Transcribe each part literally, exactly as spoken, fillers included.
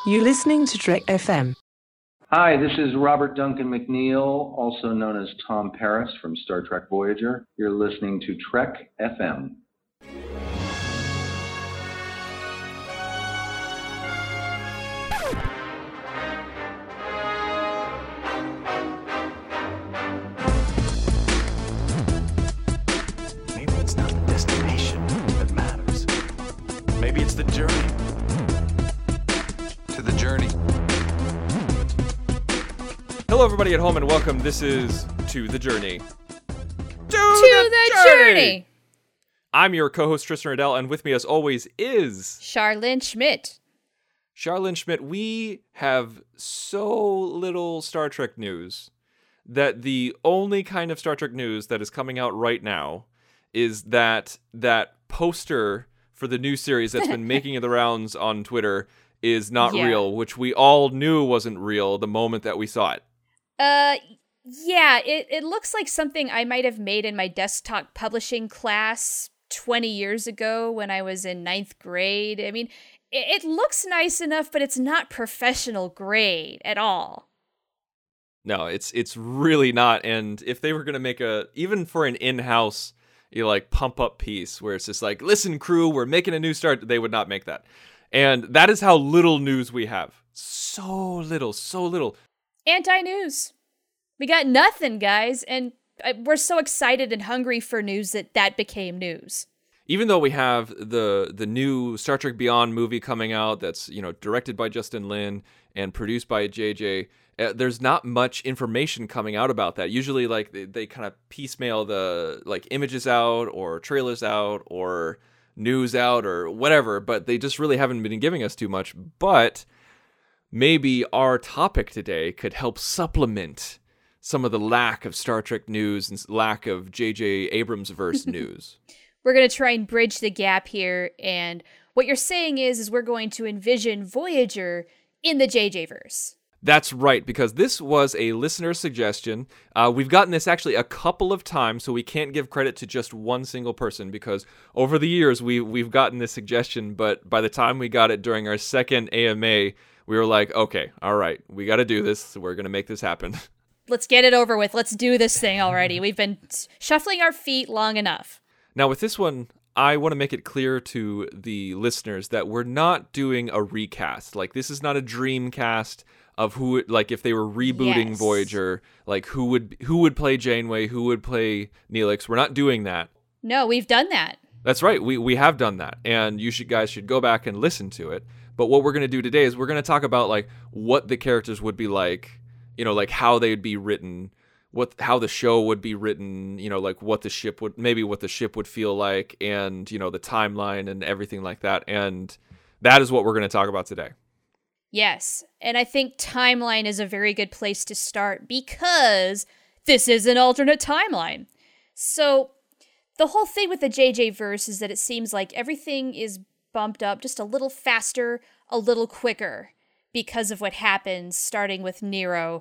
You're listening to Trek F M. Hi, this is Robert Duncan McNeil, also known as Tom Paris from Star Trek Voyager. You're listening to Trek F M. Maybe it's not the destination that matters. Maybe it's the journey. To the journey. Hello, everybody at home, and welcome. This is To the Journey. To, to the, the journey. journey! I'm your co-host, Tristan Riddell, and with me, as always, is... Charlene Schmidt. Charlene Schmidt, we have so little Star Trek news that the only kind of Star Trek news that is coming out right now is that that poster for the new series that's been making the rounds on Twitter is not yeah. real, which we all knew wasn't real the moment that we saw it. Uh, yeah, it, it looks like something I might have made in my desktop publishing class twenty years ago when I was in ninth grade. I mean, it, it looks nice enough, but it's not professional grade at all. No, it's it's really not. And if they were going to make a, even for an in-house, you know, like pump up piece where it's just like, listen, crew, we're making a new start, they would not make that. And that is how little news we have. So little, so little. Anti-news. We got nothing, guys, and we're so excited and hungry for news that that became news. Even though we have the the new Star Trek Beyond movie coming out that's, you know, directed by Justin Lin and produced by J J, uh, there's not much information coming out about that. Usually, like, they, they kind of piecemeal the, like, images out or trailers out or news out or whatever, but they just really haven't been giving us too much. But maybe our topic today could help supplement some of the lack of Star Trek news and lack of J J Abrams-verse news. We're going to try and bridge the gap here, and what you're saying is, is we're going to envision Voyager in the J J-verse. That's right, because this was a listener suggestion. Uh, we've gotten this actually a couple of times, so we can't give credit to just one single person, because over the years we, we've gotten this suggestion, but by the time we got it during our second A M A, we were like, okay, all right, we got to do this. We're going to make this happen. Let's get it over with. Let's do this thing already. We've been shuffling our feet long enough. Now, with this one, I want to make it clear to the listeners that we're not doing a recast. Like, this is not a dream cast of who, like, if they were rebooting yes. Voyager, like, who would who would play Janeway, who would play Neelix. We're not doing that. No, we've done that. That's right. We we have done that, and you should guys should go back and listen to it. But what we're going to do today is we're going to talk about, like, what the characters would be like, you know, like how they'd be written, what how the show would be written, you know, like what the ship would, maybe what the ship would feel like, and, you know, the timeline and everything like that. And that is what we're going to talk about today. Yes, and I think timeline is a very good place to start because this is an alternate timeline. So the whole thing with the J J verse is that it seems like everything is bumped up just a little faster, a little quicker because of what happens starting with Nero,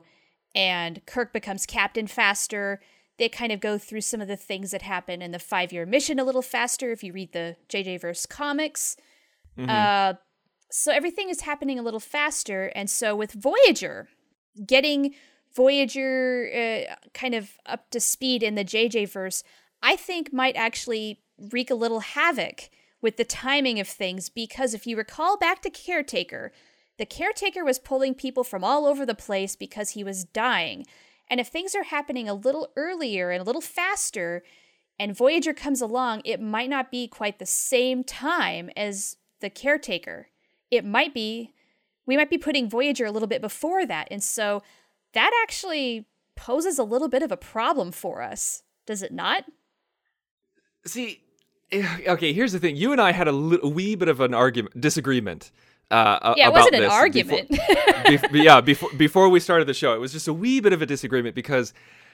and Kirk becomes captain faster. They kind of go through some of the things that happen in the five-year mission a little faster if you read the J J verse comics. Mm-hmm. Uh, so everything is happening a little faster, and so with Voyager, getting Voyager uh, kind of up to speed in the J J verse, I think might actually wreak a little havoc with the timing of things, because if you recall back to Caretaker, the Caretaker was pulling people from all over the place because he was dying. And if things are happening a little earlier and a little faster, and Voyager comes along, it might not be quite the same time as the Caretaker. It might be, we might be putting Voyager a little bit before that. And so that actually poses a little bit of a problem for us. Does it not? See, okay, here's the thing. You and I had a, little, a wee bit of an argument, disagreement. Uh, yeah, it about wasn't an this argument. Before, be, yeah, before before we started the show, it was just a wee bit of a disagreement because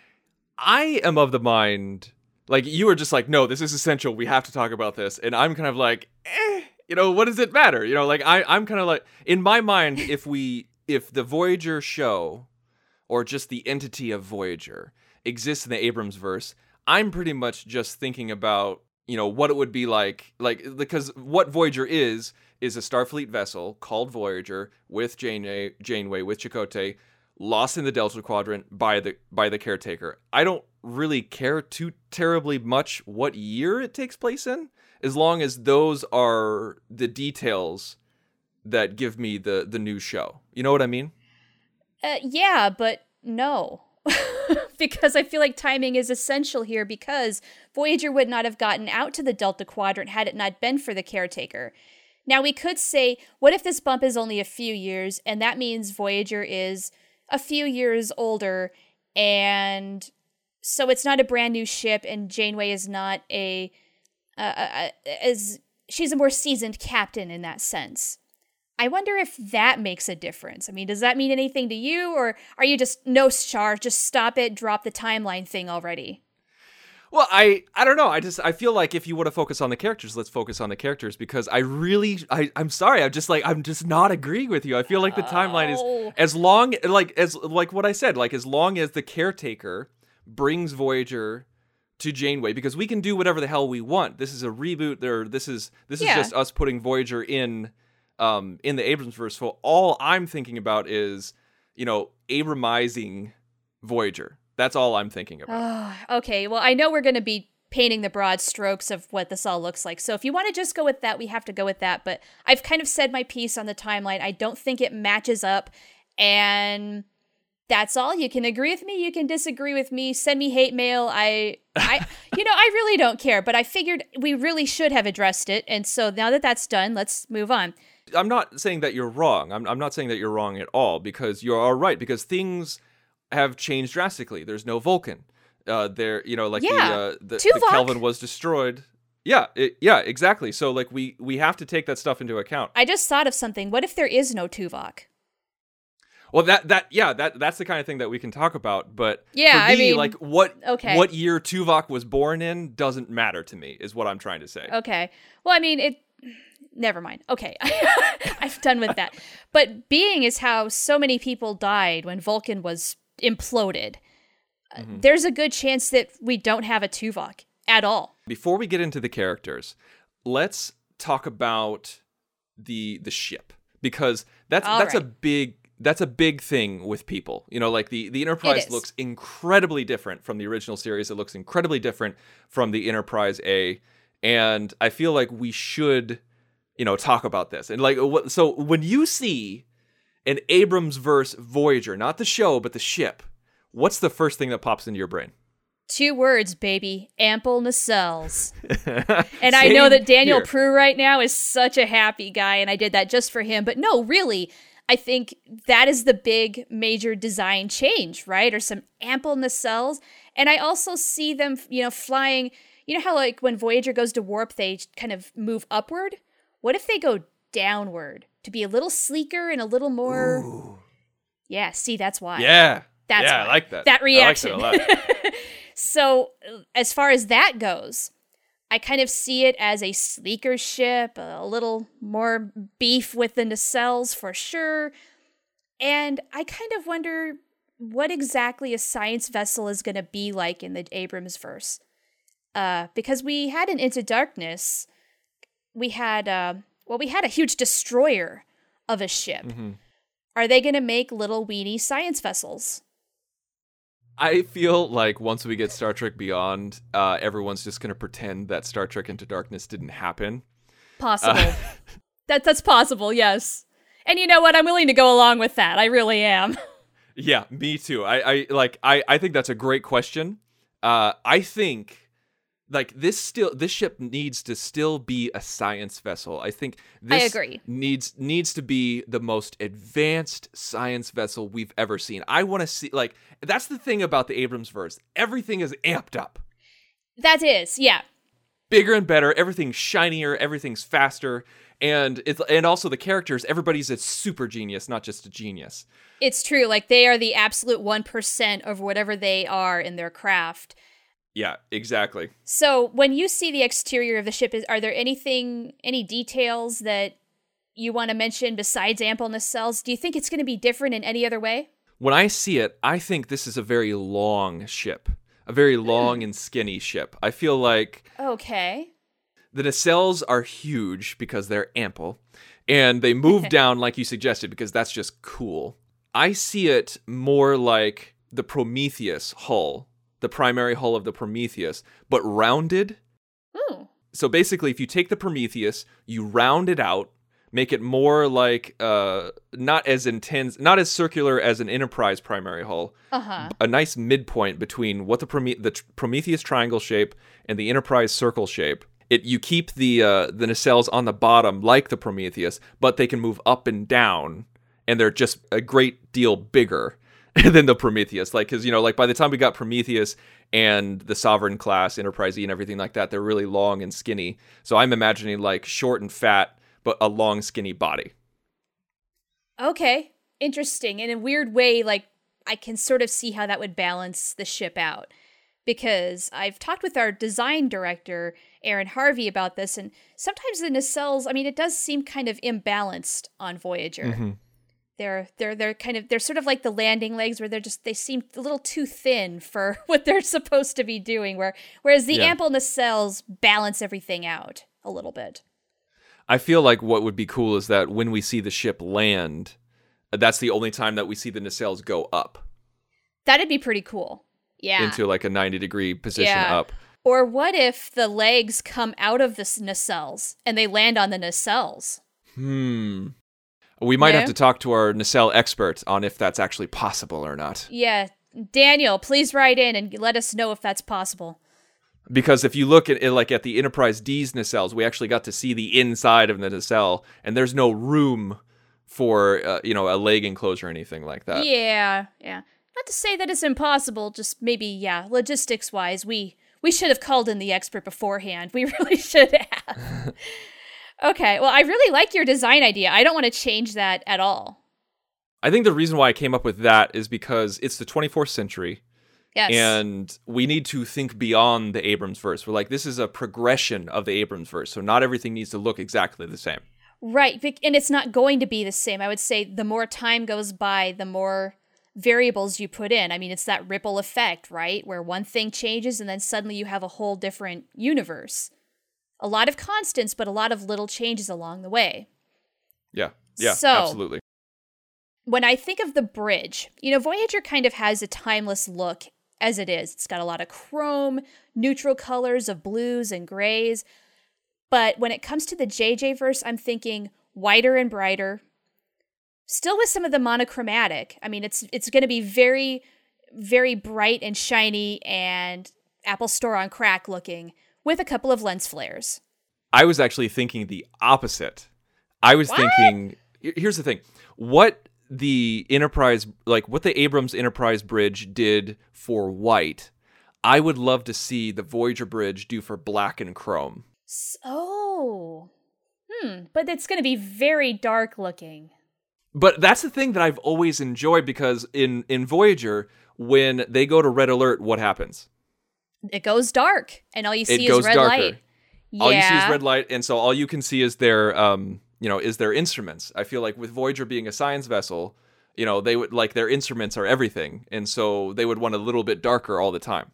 I am of the mind, like, you were just like, no, this is essential. We have to talk about this. And I'm kind of like, eh, you know, what does it matter? You know, like, I, I'm kind of like, in my mind, if we, if the Voyager show, or just the entity of Voyager, exists in the Abrams verse, I'm pretty much just thinking about, you know, what it would be like, like because what Voyager is is a Starfleet vessel called Voyager with Janeway, Janeway with Chakotay, lost in the Delta Quadrant by the by the caretaker. I don't really care too terribly much what year it takes place in, as long as those are the details that give me the the new show. You know what I mean? Uh, yeah, but no. Because I feel like timing is essential here, because Voyager would not have gotten out to the Delta Quadrant had it not been for the caretaker. Now, we could say, what if this bump is only a few years, and that means Voyager is a few years older, and so it's not a brand new ship, and Janeway is not a, uh, a, a as she's a more seasoned captain in that sense. I wonder if that makes a difference. I mean, does that mean anything to you, or are you just, no, Char, just stop it, drop the timeline thing already? Well, I, I don't know. I just I feel like if you want to focus on the characters, let's focus on the characters, because I really I I'm sorry. I'm just like I'm just not agreeing with you. I feel like the timeline Oh. is as long like as like what I said, like as long as the caretaker brings Voyager to Janeway, because we can do whatever the hell we want. This is a reboot. There this is this is Yeah. just us putting Voyager in um in the Abramsverse. So all I'm thinking about is, you know, Abramizing Voyager. That's all I'm thinking about. Oh, okay, well, I know we're going to be painting the broad strokes of what this all looks like. So if you want to just go with that, we have to go with that. But I've kind of said my piece on the timeline. I don't think it matches up. And that's all. You can agree with me. You can disagree with me. Send me hate mail. I, I, you know, I really don't care. But I figured we really should have addressed it. And so now that that's done, let's move on. I'm not saying that you're wrong. I'm, I'm not saying that you're wrong at all, because you are right, because things have changed drastically. There's no Vulcan. Uh, there, you know, like Yeah, the, uh, the, the Tuvok. Kelvin was destroyed. Yeah, it, yeah, exactly. So like we we have to take that stuff into account. I just thought of something. What if there is no Tuvok? Well, that that yeah, that that's the kind of thing that we can talk about. But Yeah, for I me, mean, like what okay. what year Tuvok was born in doesn't matter to me, is what I'm trying to say. Okay. Well, I mean, it. Never mind. Okay. I'm done with that. But being is how so many people died when Vulcan was imploded. Mm-hmm. Uh, there's a good chance that we don't have a Tuvok at all. Before we get into the characters, let's talk about the the ship, because that's All that's right. a big that's a big thing with people. You know, like the the Enterprise is. looks incredibly different from the original series. It looks incredibly different from the Enterprise A, and I feel like we should, you know, talk about this. And like, what, so when you see an Abrams-verse Voyager, not the show, but the ship, what's the first thing that pops into your brain? Two words, baby. Ample nacelles. And I Same know that Daniel here. Prue right now is such a happy guy, and I did that just for him. But no, really, I think that is the big major design change, right? Or some ample nacelles. And I also see them, you know, flying. You know how like when Voyager goes to warp, they kind of move upward? What if they go downward to be a little sleeker and a little more... Ooh. Yeah, see, that's why. Yeah. That's yeah, why. I like that. That reaction. I like that a lot. So, as far as that goes, I kind of see it as a sleeker ship, a little more beef with the nacelles for sure. And I kind of wonder what exactly a science vessel is going to be like in the Abrams verse. Uh, because we had an Into Darkness, we had, uh, well, we had a huge destroyer of a ship. Mm-hmm. Are they going to make little weenie science vessels? I feel like once we get Star Trek Beyond, uh, everyone's just going to pretend that Star Trek Into Darkness didn't happen. Possible. Uh, that That's possible, yes. And you know what? I'm willing to go along with that. I really am. Yeah, me too. I, I like. I, I think that's a great question. Uh, I think like this still this ship needs to still be a science vessel. I think this I agree. needs needs to be the most advanced science vessel we've ever seen. I want to see like that's the thing about the Abrams verse. Everything is amped up. That is, yeah. Bigger and better, everything's shinier, everything's faster, and it's and also the characters, everybody's a super genius, not just a genius. It's true. Like, they are the absolute one percent of whatever they are in their craft. Yeah, exactly. So, when you see the exterior of the ship, is are there anything, any details that you want to mention besides ample nacelles? Do you think it's going to be different in any other way? When I see it, I think this is a very long ship. A very long and skinny ship. I feel like Okay. the nacelles are huge because they're ample, and they move down like you suggested because that's just cool. I see it more like the Prometheus hull, the primary hull of the Prometheus, but rounded. Ooh. So basically, if you take the Prometheus, you round it out, make it more like, uh, not as intense, not as circular as an Enterprise primary hull, Uh-huh. a nice midpoint between what the, Prome- the tr- Prometheus triangle shape and the Enterprise circle shape. It you keep the uh, the nacelles on the bottom like the Prometheus, but they can move up and down, and they're just a great deal bigger than the Prometheus. Like, because, you know, like by the time we got Prometheus and the Sovereign class, Enterprise E and everything like that, they're really long and skinny. So I'm imagining like short and fat, but a long, skinny body. Okay, interesting. In a weird way, like, I can sort of see how that would balance the ship out. Because I've talked with our design director, Aaron Harvey, about this, and sometimes the nacelles, I mean, it does seem kind of imbalanced on Voyager. Mm-hmm. They're they're they're kind of they're sort of like the landing legs, where they're just they seem a little too thin for what they're supposed to be doing. Where whereas the Yeah. ample nacelles balance everything out a little bit. I feel like what would be cool is that when we see the ship land, that's the only time that we see the nacelles go up That'd be pretty cool. Yeah. into like a ninety degree position Yeah. up. Or what if the legs come out of the s- nacelles and they land on the nacelles? Hmm. We might Yeah. have to talk to our nacelle expert on if that's actually possible or not. Yeah. Daniel, please write in and let us know if that's possible. Because if you look at it, like at the Enterprise D's nacelles, we actually got to see the inside of the nacelle, and there's no room for uh, you know a leg enclosure or anything like that. Yeah, yeah. Not to say that it's impossible, just maybe, yeah, logistics wise, we we should have called in the expert beforehand. We really should have. Okay, well, I really like your design idea. I don't want to change that at all. I think the reason why I came up with that is because it's the twenty-fourth century. Yes. And we need to think beyond the Abrams verse. We're like, this is a progression of the Abrams verse, so not everything needs to look exactly the same. Right, bec- and it's not going to be the same. I would say the more time goes by, the more variables you put in. I mean, it's that ripple effect, right? Where one thing changes and then suddenly you have a whole different universe. A lot of constants, but a lot of little changes along the way. Yeah, yeah, So- absolutely. When I think of the bridge, you know, Voyager kind of has a timeless look as it is. It's got a lot of chrome, neutral colors of blues and grays. But when it comes to the J J verse, I'm thinking whiter and brighter. Still with some of the monochromatic. I mean, it's it's going to be very, very bright and shiny and Apple Store on crack looking with a couple of lens flares. I was actually thinking the opposite. I was What? thinking, here's the thing. What the Enterprise, like what the Abrams Enterprise bridge did for white, I would love to see the Voyager bridge do for black and chrome. S- Oh. Hmm. But it's going to be very dark looking. But that's the thing that I've always enjoyed, because in, in Voyager, when they go to red alert, what happens? It goes dark, and all you see It is goes red darker. light. Yeah. All you see is red light, and so all you can see is their, um, you know, is their instruments. I feel like with Voyager being a science vessel, you know, they would like their instruments are everything, and so they would want a little bit darker all the time.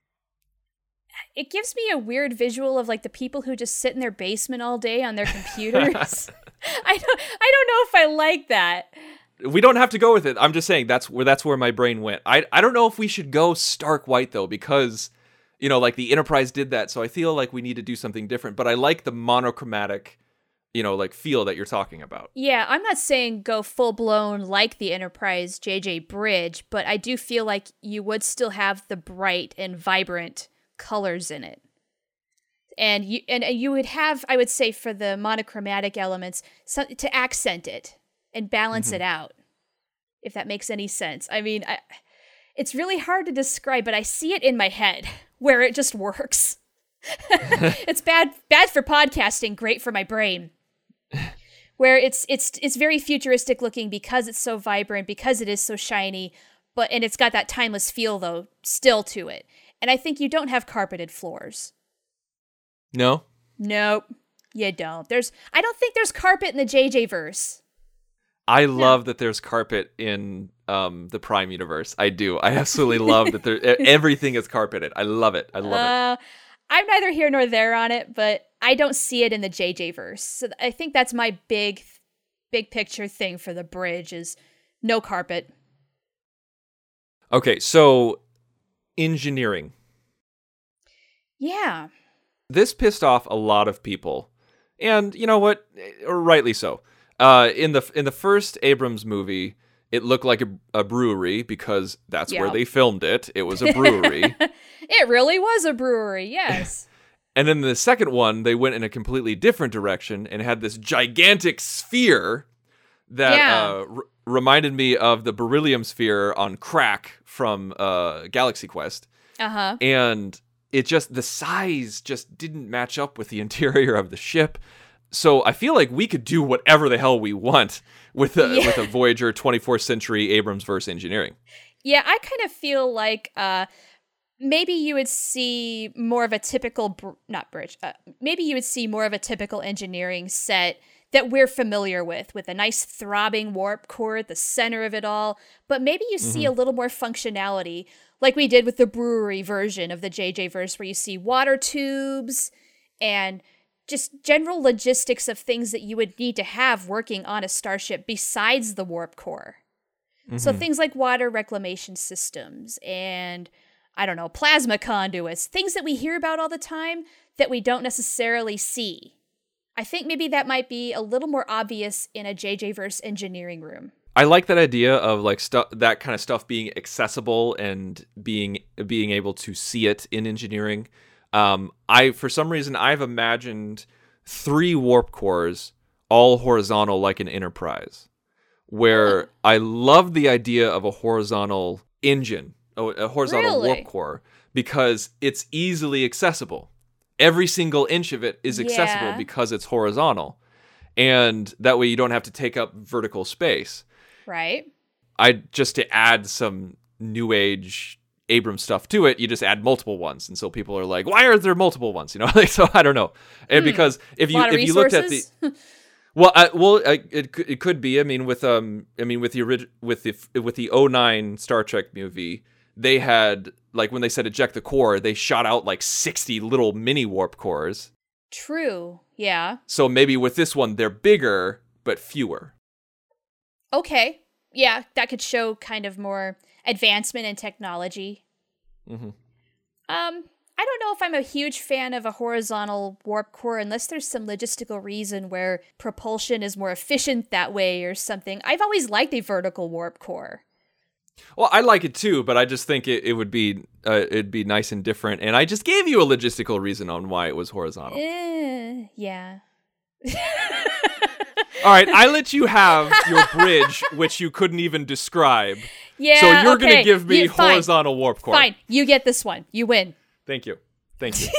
It gives me a weird visual of like the people who just sit in their basement all day on their computers. I don't, I don't know if I like that. We don't have to go with it. I'm just saying that's where that's where my brain went. I I don't know if we should go stark white though, because you know, like the Enterprise did that, so I feel like we need to do something different. But I like the monochromatic, you know, like feel that you're talking about. Yeah, I'm not saying go full blown like the Enterprise J J bridge, but I do feel like you would still have the bright and vibrant colors in it. And you and you would have, I would say, for the monochromatic elements, some, to accent it and balance Mm-hmm. it out, if that makes any sense. I mean, I, it's really hard to describe, but I see it in my head where it just works. It's bad bad for podcasting, great for my brain. Where it's it's it's very futuristic looking because it's so vibrant, because it is so shiny, but and it's got that timeless feel though still to it. And I think you don't have carpeted floors. No? Nope, you don't. There's I don't think there's carpet in the J J verse. I love that there's carpet in um, the Prime universe. I do. I absolutely love that there everything is carpeted. I love it. I love it. Uh, I'm neither here nor there on it, but I don't see it in the J J verse. So I think that's my big, big picture thing for the bridge is no carpet. Okay, so engineering. Yeah. This pissed off a lot of people. And you know what? Rightly so. Uh, in the in the first Abrams movie, it looked like a, a brewery because that's Yeah. where they filmed it. It was a brewery. It really was a brewery, yes. And then the second one, they went in a completely different direction and had this gigantic sphere that Yeah. uh, r- reminded me of the beryllium sphere on crack from uh, Galaxy Quest. Uh-huh. And it just, the size just didn't match up with the interior of the ship. So I feel like we could do whatever the hell we want with a, Yeah. with a Voyager twenty-fourth century Abrams verse engineering. Yeah, I kind of feel like uh, maybe you would see more of a typical, br- not bridge, uh, maybe you would see more of a typical engineering set that we're familiar with, with a nice throbbing warp core at the center of it all. But maybe you see Mm-hmm. a little more functionality, like we did with the brewery version of the J J verse, where you see water tubes and just general logistics of things that you would need to have working on a starship besides the warp core. So things like water reclamation systems and, I don't know, plasma conduits, things that we hear about all the time that we don't necessarily see. I think maybe that might be a little more obvious in a J J verse engineering room. I like that idea of like stuff, that kind of stuff being accessible and being being able to see it in engineering. Um, I for some reason I've imagined three warp cores all horizontal like an Enterprise, where I love the idea of a horizontal engine, a a horizontal Really? warp core, because it's easily accessible. Every single inch of it is accessible Yeah. because it's horizontal, and that way you don't have to take up vertical space. Right? I just to add some new age Abrams stuff to it, you just add multiple ones, and so people are like, "Why are there multiple ones?" You know, like so I don't know, and because if you Hmm. Lot of if you looked at the resources? well, I, well, I, it could- it could be. I mean, with um, I mean, with the orig- with the with the oh nine Star Trek movie, they had like when they said eject the core, they shot out like sixty little mini warp cores. True. Yeah. So maybe with this one, they're bigger but fewer. Okay. Yeah, that could show kind of more advancement in technology. Mm-hmm. Um, I don't know if I'm a huge fan of a horizontal warp core unless there's some logistical reason where propulsion is more efficient that way or something. I've always liked a vertical warp core. Well, I like it too, but I just think it, it would be uh, it'd be nice and different. And I just gave you a logistical reason on why it was horizontal. Eh, yeah. All right, I let you have your bridge, which you couldn't even describe. Yeah. So you're okay. gonna give me You- fine. horizontal warp core. Fine. You get this one. You win. Thank you. Thank you.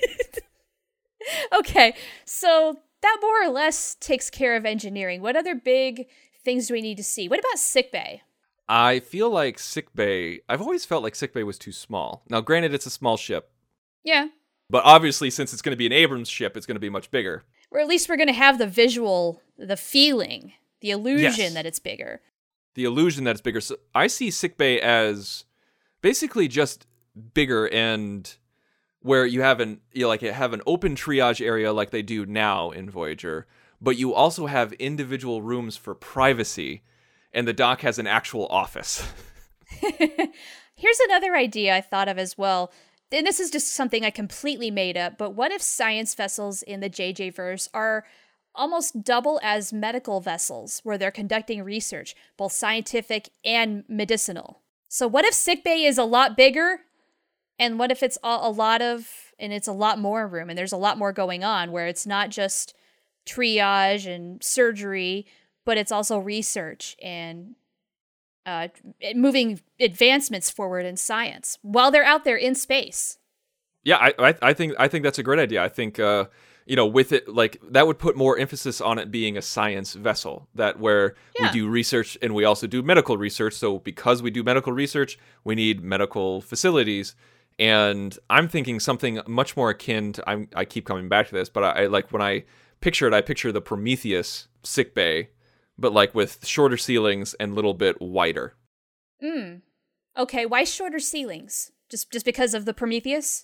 Okay. So that more or less takes care of engineering. What other big things do we need to see? What about sickbay? I feel like sickbay. I've always felt like sickbay was too small. Now, granted, it's a small ship, Yeah. but obviously, since it's going to be an Abrams ship, it's going to be much bigger. Or at least we're going to have the visual, the feeling, the illusion Yes. that it's bigger. The illusion that it's bigger. So I see sickbay as basically just bigger, and where you have an you know, like have an open triage area like they do now in Voyager, but you also have individual rooms for privacy, and the dock has an actual office. Here's another idea I thought of as well. And this is just something I completely made up, but what if science vessels in the J J verse are almost double as medical vessels where they're conducting research, both scientific and medicinal? So what if sickbay is a lot bigger? And what if it's a, a lot of, and it's a lot more room and there's a lot more going on where it's not just triage and surgery, but it's also research and uh, moving advancements forward in science while they're out there in space. Yeah, I, I I think I think that's a great idea. I think uh, you know, with it, like that would put more emphasis on it being a science vessel. That where Yeah. we do research and we also do medical research. So because we do medical research, we need medical facilities. And I'm thinking something much more akin to. I'm, I keep coming back to this, but I, I like when I picture it, I picture the Prometheus sick bay, but like with shorter ceilings and a little bit wider. Mm. Okay, why shorter ceilings? Just just because of the Prometheus?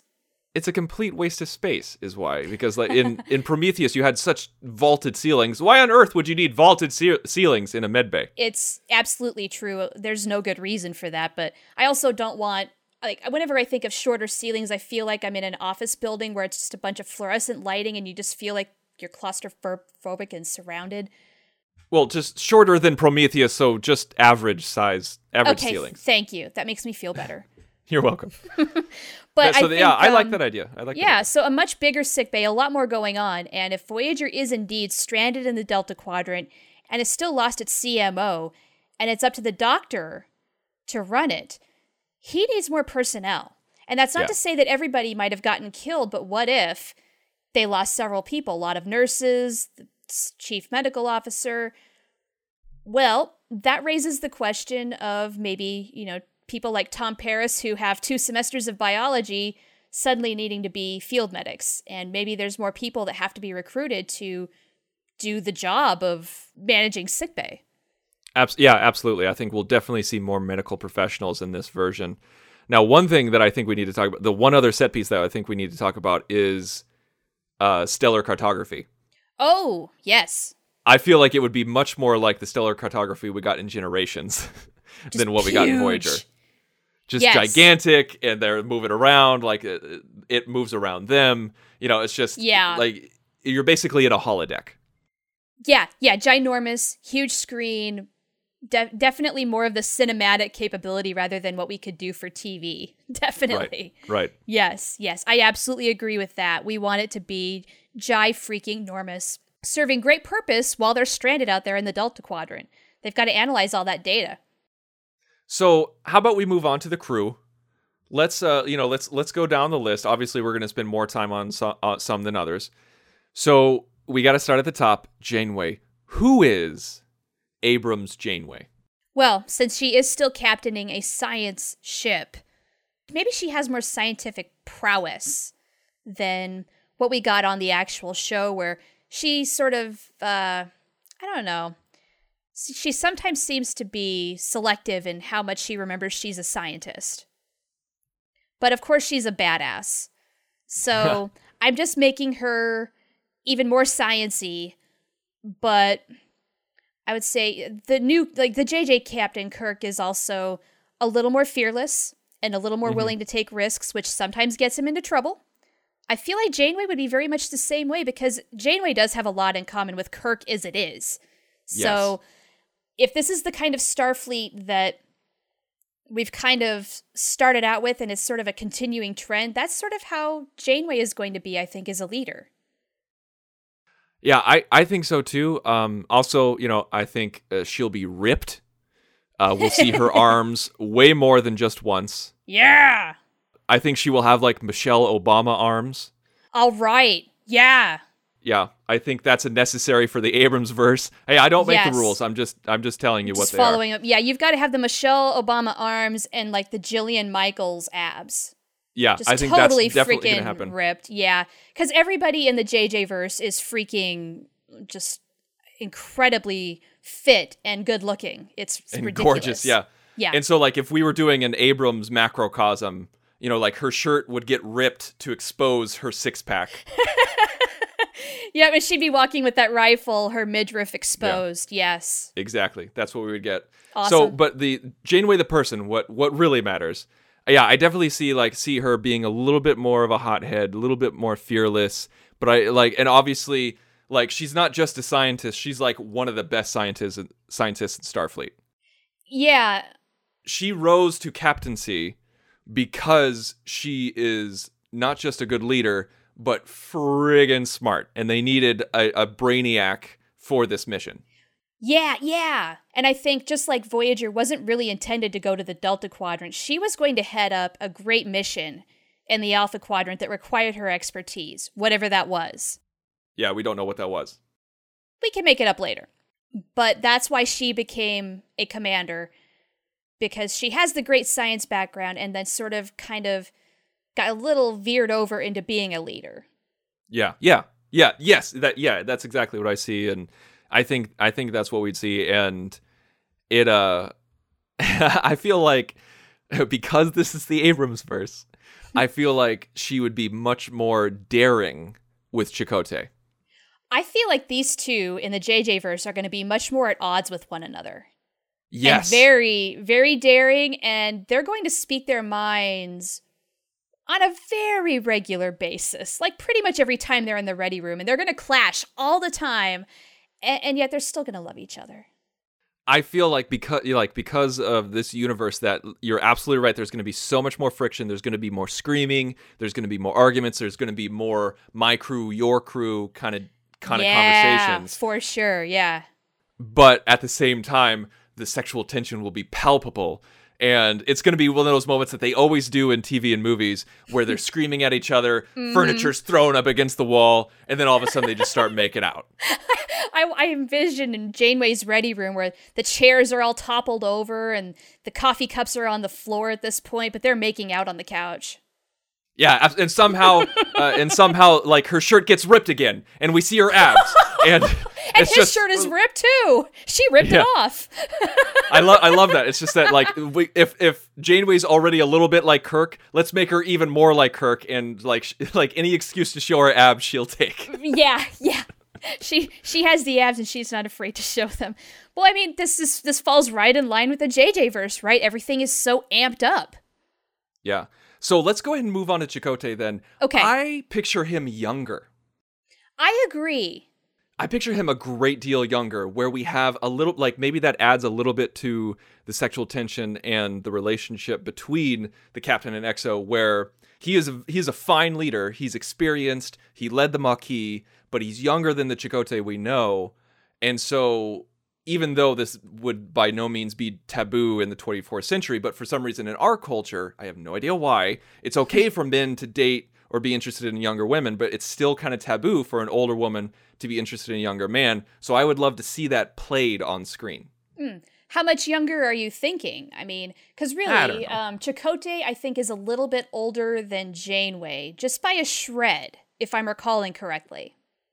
it's a complete waste of space, is why. Because like in, in Prometheus, you had such vaulted ceilings. Why on earth would you need vaulted ce- ceilings in a medbay? It's absolutely true. There's no good reason for that. But I also don't want, like, whenever I think of shorter ceilings, I feel like I'm in an office building where it's just a bunch of fluorescent lighting and you just feel like you're claustrophobic and surrounded. Well, just shorter than Prometheus, so just average size, average okay, ceilings. Thank you. That makes me feel better. You're welcome. But so I think, yeah, I like um, that idea. I like. Yeah, that so a much bigger sickbay, a lot more going on, and if Voyager is indeed stranded in the Delta Quadrant and has still lost its C M O, and it's up to the Doctor to run it, he needs more personnel. And that's not Yeah. to say that everybody might have gotten killed, but what if they lost several people? A lot of nurses, the chief medical officer. Well, that raises the question of maybe, you know, people like Tom Paris who have two semesters of biology suddenly needing to be field medics. And maybe there's more people that have to be recruited to do the job of managing sickbay. Abs- yeah, absolutely. I think we'll definitely see more medical professionals in this version. Now, one thing that I think we need to talk about, the one other set piece that I think we need to talk about is uh, stellar cartography. Oh, yes. I feel like it would be much more like the stellar cartography we got in Generations than what we got in huge. Voyager. Just Yes. gigantic, and they're moving around, like it, it moves around them. You know, it's just Yeah. like you're basically in a holodeck. Yeah, yeah, ginormous, huge screen, de- definitely more of the cinematic capability rather than what we could do for T V. Definitely. Right. Right. Yes, yes, I absolutely agree with that. We want it to be gi-freaking-normous, serving great purpose while they're stranded out there in the Delta Quadrant. They've got to analyze all that data. So, how about we move on to the crew? Let's, uh, you know, let's let's go down the list. Obviously, we're going to spend more time on some, uh, some than others. So, we got to start at the top. Janeway. Who is Abrams Janeway? Well, since she is still captaining a science ship, maybe she has more scientific prowess than what we got on the actual show, where she sort of, uh, I don't know, she sometimes seems to be selective in how much she remembers she's a scientist. But of course, she's a badass. So I'm just making her even more science-y, but I would say the new, like the J J Captain Kirk is also a little more fearless and a little more Mm-hmm. willing to take risks, which sometimes gets him into trouble. I feel like Janeway would be very much the same way because Janeway does have a lot in common with Kirk as it is. So if this is the kind of Starfleet that we've kind of started out with and it's sort of a continuing trend, that's sort of how Janeway is going to be, I think, as a leader. Yeah, I, I think so too. Um, also, you know, I think uh, she'll be ripped. Uh, we'll see her arms way more than just once. Yeah. I think she will have like Michelle Obama arms. All right. Yeah. Yeah, I think that's a necessary for the Abrams verse. Hey, I don't make Yes. the rules. I'm just I'm just telling you Just what they following up. Yeah, you've got to have the Michelle Obama arms and like the Jillian Michaels abs. are. Yeah, Just I think totally that's definitely going to freaking happen. ripped. Yeah. Because everybody in the J J verse is freaking just incredibly fit and good looking. It's, it's And ridiculous. gorgeous, yeah. Yeah. And so like if we were doing an Abrams macrocosm, you know, like her shirt would get ripped to expose her six pack. Yeah, but she'd be walking with that rifle, her midriff exposed. Yes. Exactly. That's what we would get. So, Awesome. but the Janeway the person, what what really matters? Yeah, I definitely see like see her being a little bit more of a hothead, a little bit more fearless. But I like, and obviously, like she's not just a scientist; she's like one of the best scientists scientists in Starfleet. Yeah. She rose to captaincy because she is not just a good leader, but friggin' smart, and they needed a, a brainiac for this mission. Yeah, yeah. And I think just like Voyager wasn't really intended to go to the Delta Quadrant, she was going to head up a great mission in the Alpha Quadrant that required her expertise, whatever that was. Yeah, we don't know what that was. We can make it up later. But that's why she became a commander, because she has the great science background and then sort of kind of got a little veered over into being a leader. Yeah, yeah, yeah, yes, that yeah, that's exactly what I see, and I think I think that's what we'd see, and it uh, I feel like because this is the Abrams verse, I feel like she would be much more daring with Chakotay. I feel like these two in the J J verse are going to be much more at odds with one another. Yes. And very, very daring, and they're going to speak their minds on a very regular basis, like pretty much every time they're in the ready room, and they're going to clash all the time, and, and yet they're still going to love each other. I feel like because like because of this universe that you're absolutely right. There's going to be so much more friction. There's going to be more screaming. There's going to be more arguments. There's going to be more my crew, your crew kind of kind of yeah, conversations. For sure, yeah. But at the same time, the sexual tension will be palpable. And it's going to be one of those moments that they always do in T V and movies where they're screaming at each other, mm-hmm. furniture's thrown up against the wall, and then all of a sudden they just start making out. I, I envision in Janeway's ready room where the chairs are all toppled over and the coffee cups are on the floor at this point, but they're making out on the couch. Yeah, and somehow, uh, and somehow, like her shirt gets ripped again, and we see her abs, and and it's his just, shirt is ripped too. She ripped yeah. it off. I love, I love that. It's just that, like, we, if if Janeway's already a little bit like Kirk, let's make her even more like Kirk, and like, sh- like any excuse to show her abs, she'll take. Yeah, yeah. She she has the abs, and she's not afraid to show them. Well, I mean, this is this falls right in line with the J J verse, right? Everything is so amped up. Yeah. So let's go ahead and move on to Chakotay then. Okay. I picture him younger. I agree. I picture him a great deal younger, where we have a little, like maybe that adds a little bit to the sexual tension and the relationship between the Captain and X O, where he is a, he is a fine leader. He's experienced. He led the Maquis, but he's younger than the Chakotay we know. And so even though this would by no means be taboo in the twenty-fourth century, but for some reason in our culture, I have no idea why, it's okay for men to date or be interested in younger women, but it's still kind of taboo for an older woman to be interested in a younger man. So I would love to see that played on screen. Mm. How much younger are you thinking? I mean, because really, um, Chakotay, I think, is a little bit older than Janeway, just by a shred, if I'm recalling correctly.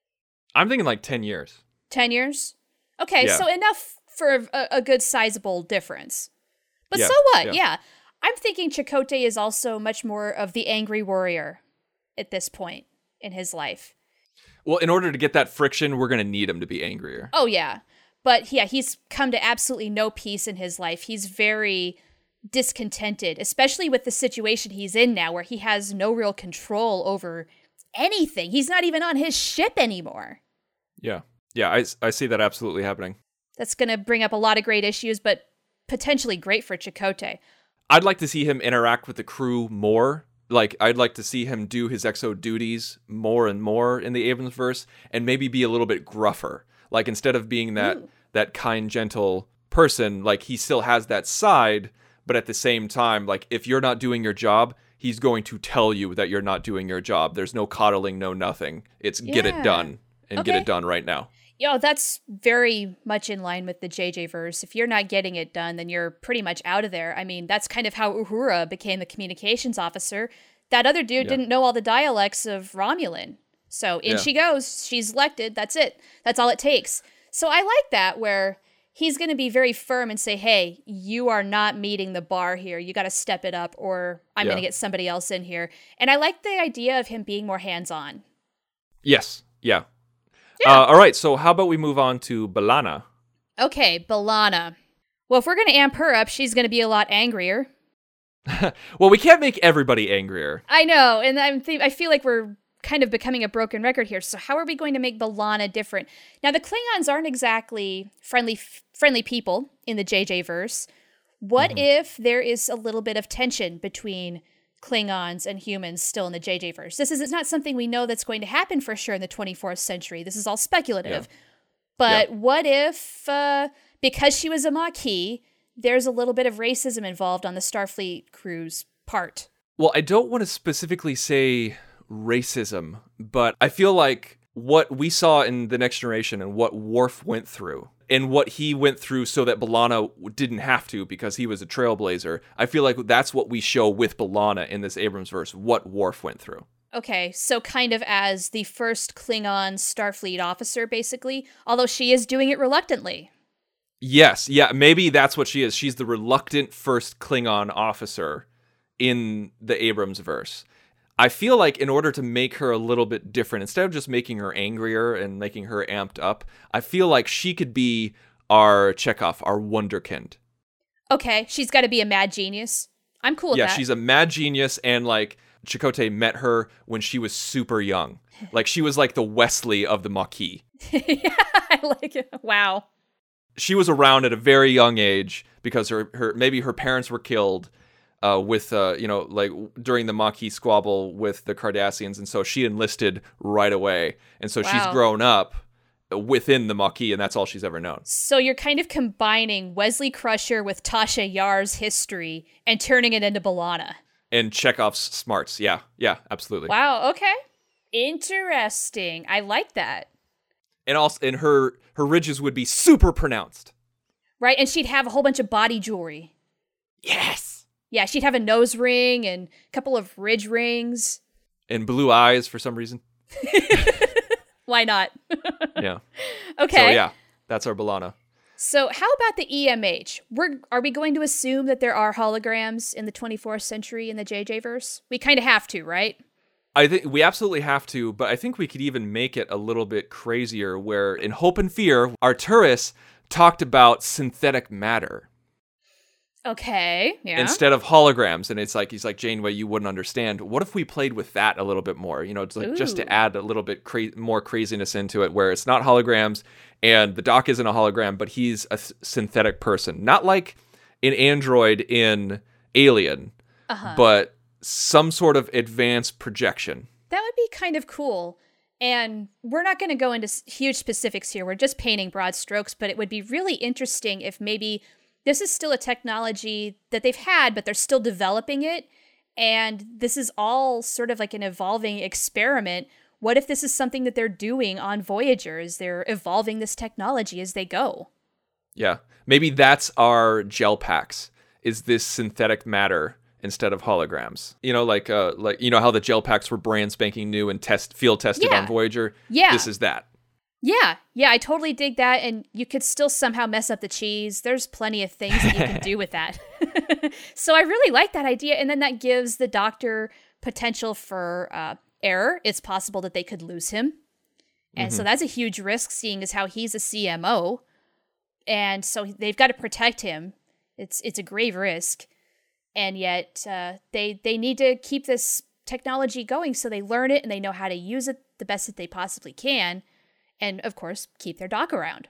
I'm thinking like ten years. ten years? Okay, yeah. So enough for a, a good sizable difference. But yeah, so what? Yeah. yeah. I'm thinking Chakotay is also much more of the angry warrior at this point in his life. Well, in order to get that friction, we're going to need him to be angrier. Oh, yeah. But yeah, he's come to absolutely no peace in his life. He's very discontented, especially with the situation he's in now, where he has no real control over anything. He's not even on his ship anymore. Yeah. Yeah, I, I see that absolutely happening. That's going to bring up a lot of great issues, but potentially great for Chakotay. I'd like to see him interact with the crew more. Like, I'd like to see him do his X O duties more and more in the Abrams verse, and maybe be a little bit gruffer. Like, instead of being that Ooh. that kind, gentle person, like, he still has that side, but at the same time, like, if you're not doing your job, he's going to tell you that you're not doing your job. There's no coddling, no nothing. It's yeah. get it done, and okay. get it done right now. Yo, that's very much in line with the J J verse. If you're not getting it done, then you're pretty much out of there. I mean, that's kind of how Uhura became the communications officer. That other dude yeah. didn't know all the dialects of Romulan. So in yeah. she goes. She's elected. That's it. That's all it takes. So I like that, where he's going to be very firm and say, hey, you are not meeting the bar here. You got to step it up, or I'm yeah. going to get somebody else in here. And I like the idea of him being more hands-on. Yes. Yeah. Yeah. Uh, all right, so how about we move on to B'Elanna? Okay, B'Elanna. Well, if we're going to amp her up, she's going to be a lot angrier. Well, we can't make everybody angrier. I know, and I'm th- I feel like we're kind of becoming a broken record here. So how are we going to make B'Elanna different? Now, the Klingons aren't exactly friendly f- friendly people in the J J verse. What mm-hmm. if there is a little bit of tension between Klingons and humans still in the J J verse? This is it's not something we know that's going to happen for sure in the twenty-fourth century. This is all speculative. Yeah. But yeah. what if, uh, because she was a Maquis, there's a little bit of racism involved on the Starfleet crew's part? Well, I don't want to specifically say racism, but I feel like what we saw in The Next Generation and what Worf went through, and what he went through so that B'Elanna didn't have to because he was a trailblazer, I feel like that's what we show with B'Elanna in this Abrams verse, what Worf went through. Okay, so kind of as the first Klingon Starfleet officer, basically, although she is doing it reluctantly. Yes, yeah, maybe that's what she is. She's the reluctant first Klingon officer in the Abrams verse. I feel like in order to make her a little bit different, instead of just making her angrier and making her amped up, I feel like she could be our Chekhov, our wunderkind. Okay, she's got to be a mad genius. I'm cool with yeah, that. Yeah, she's a mad genius, and like Chakotay met her when she was super young. Like she was like the Wesley of the Maquis. Yeah, I like it. Wow. She was around at a very young age because her, her maybe her parents were killed uh, with, uh, you know, like during the Maquis squabble with the Cardassians. And so she enlisted right away. And so Wow. she's grown up within the Maquis, and that's all she's ever known. So you're kind of combining Wesley Crusher with Tasha Yar's history and turning it into B'Elanna. And Chekhov's smarts. Yeah, yeah, absolutely. Wow, okay. Interesting. I like that. And also, and her, her ridges would be super pronounced. Right, and she'd have a whole bunch of body jewelry. Yes! Yeah, she'd have a nose ring and a couple of ridge rings. And blue eyes for some reason. Why not? Yeah. Okay. So yeah, that's our B'Elanna. So how about the E M H? We're, are we going to assume that there are holograms in the twenty-fourth century in the J J verse? We kind of have to, right? I think we absolutely have to, but I think we could even make it a little bit crazier where in Hope and Fear, Arturis talked about synthetic matter. Okay, yeah. Instead of holograms. And it's like, he's like, Janeway, you wouldn't understand. What if we played with that a little bit more? You know, it's like Ooh. just to add a little bit cra- more craziness into it, where it's not holograms and the Doc isn't a hologram, but he's a th- synthetic person. Not like an android in Alien, uh-huh. but some sort of advanced projection. That would be kind of cool. And we're not going to go into huge specifics here. We're just painting broad strokes, but it would be really interesting if maybe this is still a technology that they've had, but they're still developing it. And this is all sort of like an evolving experiment. What if this is something that they're doing on Voyager? Is they're evolving this technology as they go? Yeah. Maybe that's our gel packs, is this synthetic matter instead of holograms. You know, like uh, like you know how the gel packs were brand spanking new and test field tested yeah. on Voyager? Yeah. This is that. Yeah, yeah, I totally dig that, and you could still somehow mess up the cheese. There's plenty of things that you can do with that. So I really like that idea, and then that gives the Doctor potential for uh, error. It's possible that they could lose him, and mm-hmm. so that's a huge risk, seeing as how he's a C M O, and so they've got to protect him. It's it's a grave risk, and yet uh, they they need to keep this technology going so they learn it and they know how to use it the best that they possibly can. And, of course, keep their Doc around.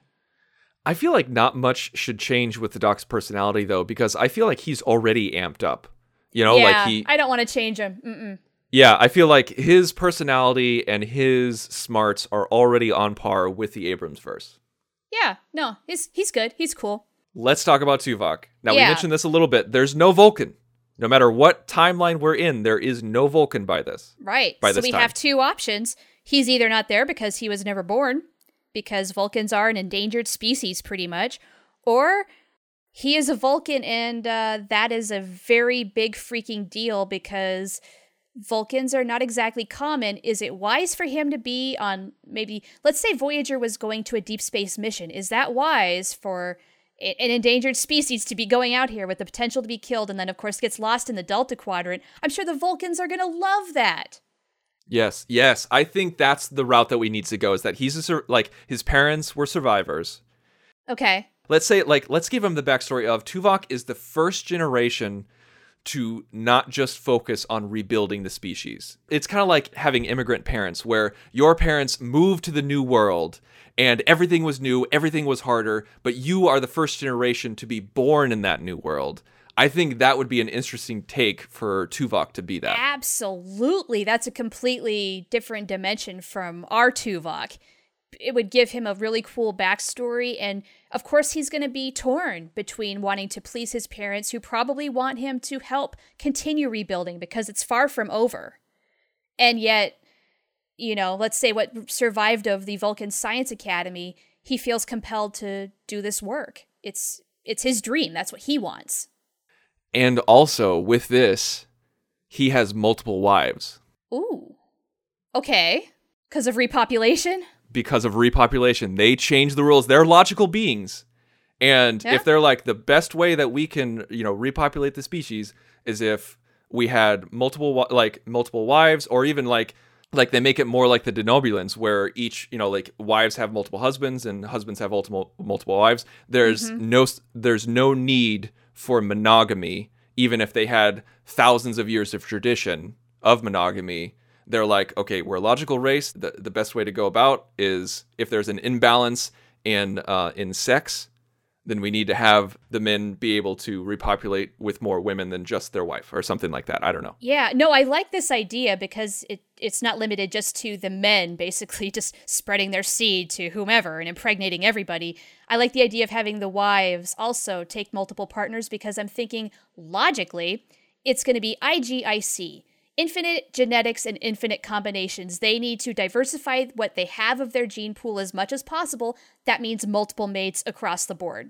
I feel like not much should change with the Doc's personality, though, because I feel like he's already amped up. You know, yeah, like he. I don't want to change him. Mm-mm. Yeah, I feel like his personality and his smarts are already on par with the Abrams verse. Yeah, no, he's he's good. He's cool. Let's talk about Tuvok. Now, yeah. we mentioned this a little bit. There's no Vulcan. No matter what timeline we're in, there is no Vulcan by this. Right. By so this we time. have two options. He's either not there because he was never born, because Vulcans are an endangered species pretty much, or he is a Vulcan and uh, that is a very big freaking deal because Vulcans are not exactly common. Is it wise for him to be on maybe, let's say Voyager was going to a deep space mission. Is that wise for an endangered species to be going out here with the potential to be killed and then, of course, gets lost in the Delta Quadrant? I'm sure the Vulcans are going to love that. Yes, yes. I think that's the route that we need to go, is that he's a sur- like his parents were survivors. Okay. Let's say, like, let's give him the backstory of Tuvok is the first generation to not just focus on rebuilding the species. It's kind of like having immigrant parents where your parents moved to the new world and everything was new, everything was harder, but you are the first generation to be born in that new world. I think that would be an interesting take for Tuvok to be that. Absolutely. That's a completely different dimension from our Tuvok. It would give him a really cool backstory. And of course, he's going to be torn between wanting to please his parents, who probably want him to help continue rebuilding because it's far from over. And yet, you know, let's say what survived of the Vulcan Science Academy, he feels compelled to do this work. It's it's his dream. That's what he wants. And also, with this, he has multiple wives. Ooh. Okay. Because of repopulation? Because of repopulation. They change the rules. They're logical beings. And yeah. if they're like, the best way that we can, you know, repopulate the species is if we had multiple wi- like multiple wives, or even like like they make it more like the Denobulans, where each, you know, like wives have multiple husbands and husbands have multiple multiple wives. There's Mm-hmm. no there's no need for monogamy, even if they had thousands of years of tradition of monogamy. They're like, okay, we're a logical race. The the best way to go about is if there's an imbalance in uh, in sex, then we need to have the men be able to repopulate with more women than just their wife or something like that. I don't know. Yeah, no, I like this idea because it, it's not limited just to the men basically just spreading their seed to whomever and impregnating everybody. I like the idea of having the wives also take multiple partners because I'm thinking logically it's going to be I G I C. Infinite genetics and infinite combinations. They need to diversify what they have of their gene pool as much as possible. That means multiple mates across the board.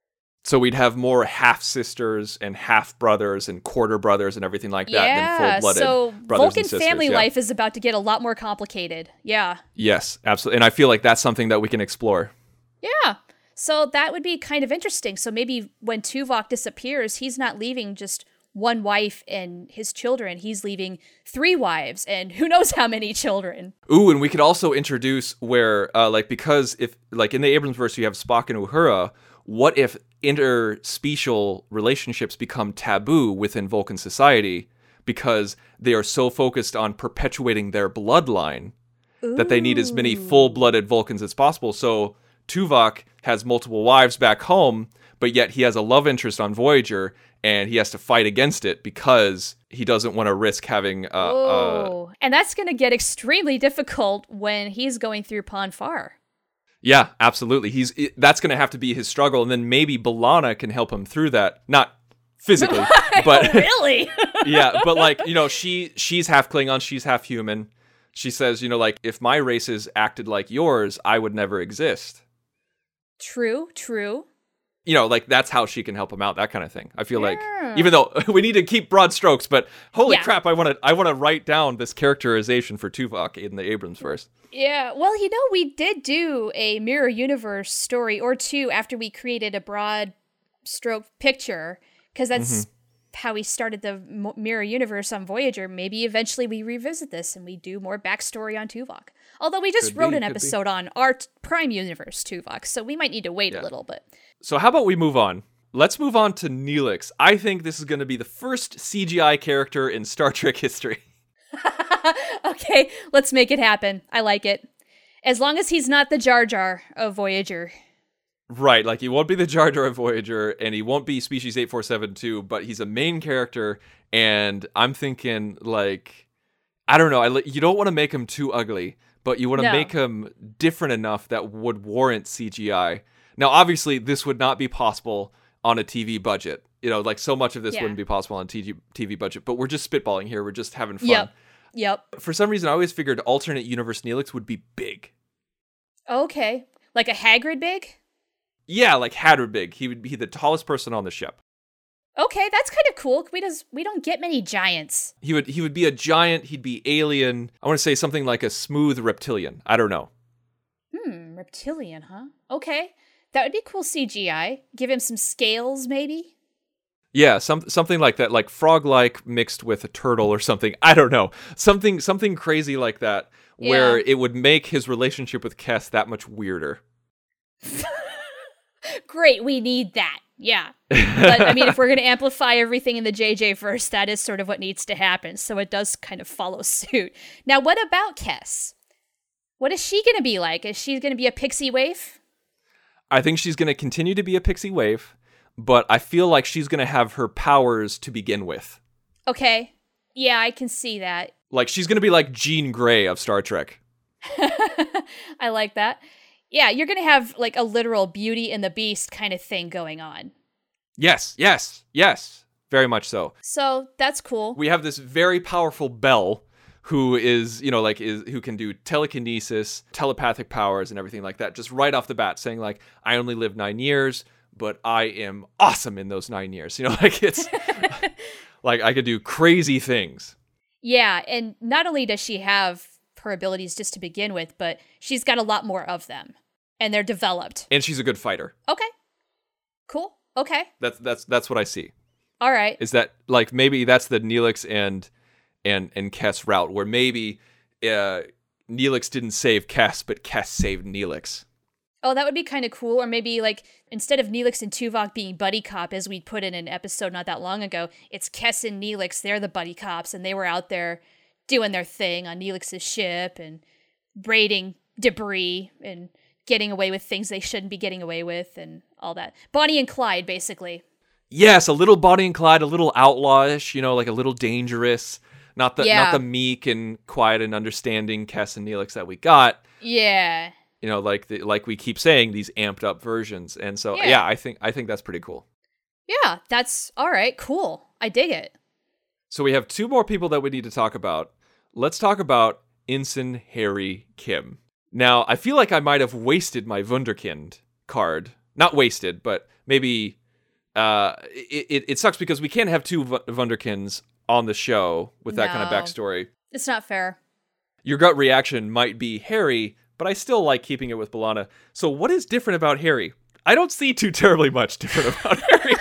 So we'd have more half sisters and half brothers and quarter brothers and everything like that Yeah, than full blooded so brothers Vulcan and sisters. family yeah. life is about to get a lot more complicated. Yeah. Yes, absolutely. And I feel like that's something that we can explore. Yeah. So that would be kind of interesting. So maybe when Tuvok disappears, he's not leaving just one wife and his children. He's leaving three wives and who knows how many children. Ooh, and we could also introduce where, uh, like, because if, like, in the Abrams verse, you have Spock and Uhura, what if interspecial relationships become taboo within Vulcan society because they are so focused on perpetuating their bloodline Ooh. that they need as many full-blooded Vulcans as possible? So Tuvok has multiple wives back home, but yet he has a love interest on Voyager, and he has to fight against it because he doesn't want to risk having... Uh, uh, Oh, and that's going to get extremely difficult when he's going through Pon Farr. yeah, absolutely. He's it- That's going to have to be his struggle, and then maybe B'Elanna can help him through that. Not physically, but... Really? yeah, but like, you know, she she's half Klingon, she's half human. She says, you know, like, if my races acted like yours, I would never exist. True, true. You know, like, that's how she can help him out, that kind of thing. I feel Yeah. like, even though we need to keep broad strokes, but holy Yeah. crap, I want to I want to write down this characterization for Tuvok in the Abrams verse. Yeah, well, you know, we did do a Mirror Universe story or two after we created a broad stroke picture, because that's Mm-hmm. how we started the M- Mirror Universe on Voyager. Maybe eventually we revisit this and we do more backstory on Tuvok. Although we just Could wrote be, an could be. episode on our t- Prime Universe Tuvok, so we might need to wait Yeah. a little bit. So how about we move on? Let's move on to Neelix. I think this is going to be the first C G I character in Star Trek history. Okay, let's make it happen. I like it. As long as he's not the Jar Jar of Voyager. Right, like he won't be the Jar Jar of Voyager, and he won't be Species eight four seven two, but he's a main character, and I'm thinking, like, I don't know, I, li- you don't want to make him too ugly, but you want to No. make him different enough that would warrant C G I. Now, obviously, this would not be possible on a T V budget. You know, like, so much of this Yeah. wouldn't be possible on a T V, T V budget, but we're just spitballing here, we're just having fun. Yep. Yep. For some reason, I always figured alternate universe Neelix would be big. Okay. Like a Hagrid big? Yeah, like Hadron big. He would be the tallest person on the ship. Okay, that's kind of cool. We does we don't get many giants. He would he would be a giant, he'd be alien. I want to say something like a smooth reptilian. I don't know. Hmm, reptilian, huh? Okay. That would be cool C G I. Give him some scales, maybe? Yeah, some something like that, like frog-like mixed with a turtle or something. I don't know. Something something crazy like that where Yeah. it would make his relationship with Kes that much weirder. Great, we need that. Yeah. But I mean, if we're going to amplify everything in the J J verse, that is sort of what needs to happen. So it does kind of follow suit. Now, what about Kes? What is she going to be like? Is she going to be a pixie waif? I think she's going to continue to be a pixie waif, but I feel like she's going to have her powers to begin with. Okay. Yeah, I can see that. Like, she's going to be like Jean Grey of Star Trek. I like that. Yeah, you're going to have like a literal Beauty and the Beast kind of thing going on. Yes, yes, yes. Very much so. So that's cool. We have this very powerful Belle who is, you know, like, is who can do telekinesis, telepathic powers, and everything like that, just right off the bat, saying, like, I only lived nine years, but I am awesome in those nine years. You know, like, it's, like, I could do crazy things. Yeah, and not only does she have her abilities just to begin with, but she's got a lot more of them, and they're developed. And she's a good fighter. Okay. Cool. Okay. That's that's that's what I see. All right. Is that like maybe that's the Neelix and and and Kes route where maybe uh, Neelix didn't save Kes, but Kes saved Neelix. Oh, that would be kind of cool. Or maybe like instead of Neelix and Tuvok being buddy cop, as we put in an episode not that long ago, it's Kes and Neelix. They're the buddy cops, and they were out there doing their thing on Neelix's ship and raiding debris and getting away with things they shouldn't be getting away with and all that. Bonnie and Clyde, basically. Yes, a little Bonnie and Clyde, a little outlawish, you know, like a little dangerous. Not the Yeah. not the meek and quiet and understanding Kes and Neelix that we got. Yeah. You know, like the, like we keep saying, these amped up versions. And so Yeah. yeah, I think I think that's pretty cool. Yeah, that's all right. Cool. I dig it. So we have two more people that we need to talk about. Let's talk about Ensign Harry Kim. Now, I feel like I might have wasted my Wunderkind card. Not wasted, but maybe uh, it, it, it sucks because we can't have two v- Wunderkinds on the show with that kind of No. backstory. It's not fair. Your gut reaction might be Harry, but I still like keeping it with B'Elanna. So what is different about Harry? I don't see too terribly much different about Harry.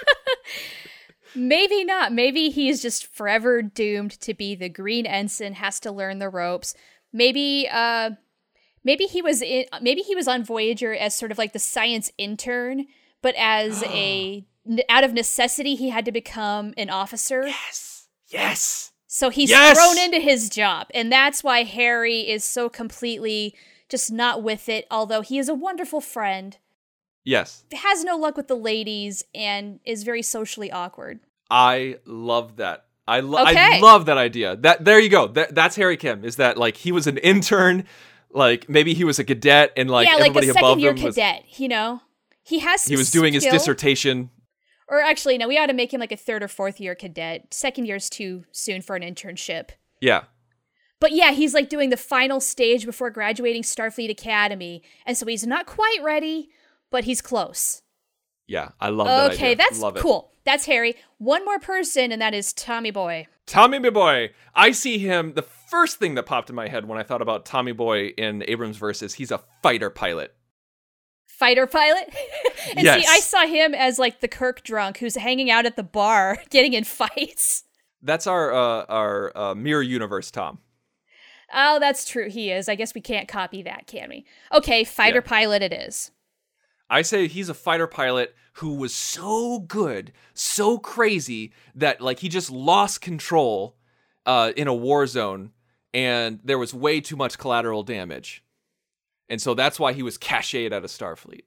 Maybe not. Maybe he's just forever doomed to be the Green Ensign, has to learn the ropes. Maybe uh maybe he was in maybe he was on Voyager as sort of like the science intern, but as a out of necessity he had to become an officer. Yes. Yes. So he's Yes! thrown into his job, and that's why Harry is so completely just not with it, although he is a wonderful friend. Yes. Has no luck with the ladies and is very socially awkward. I love that. I, lo- Okay. I love that idea. That there you go. That, that's Harry Kim. Is that like he was an intern, like maybe he was a cadet, and like yeah, like everybody a above second year him was cadet, you know? He has some he was doing his skill. dissertation. Or actually, no, we ought to make him like a third or fourth year cadet. Second year's too soon for an internship. Yeah. But yeah, he's like doing the final stage before graduating Starfleet Academy. And so he's not quite ready, but he's close. Yeah, I love that Okay, idea. that's Love it. cool. That's Harry. One more person, and that is Tommy Boy. Tommy Boy. I see him. The first thing that popped in my head when I thought about Tommy Boy in Abrams versus, he's a fighter pilot. Fighter pilot? and Yes. see, I saw him as like the Kirk drunk who's hanging out at the bar getting in fights. That's our uh, our uh, mirror universe, Tom. Oh, that's true. He is. I guess we can't copy that, can we? Okay, fighter Yeah. pilot it is. I say he's a fighter pilot who was so good, so crazy that like he just lost control uh, in a war zone, and there was way too much collateral damage, and so that's why he was cached out of Starfleet.